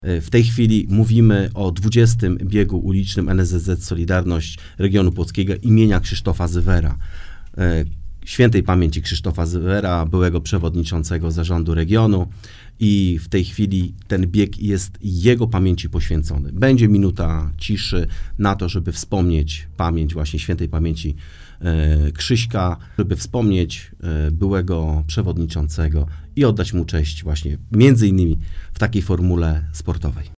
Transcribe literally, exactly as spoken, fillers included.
W tej chwili mówimy o dwudziestym biegu ulicznym N S Z Z Solidarność Regionu Płockiego imienia Krzysztofa Zywera. Świętej pamięci Krzysztofa Zywera, byłego przewodniczącego zarządu regionu, i w tej chwili ten bieg jest jego pamięci poświęcony. Będzie minuta ciszy na to, żeby wspomnieć pamięć właśnie świętej pamięci e, Krzyśka, żeby wspomnieć e, byłego przewodniczącego i oddać mu cześć właśnie między innymi w takiej formule sportowej.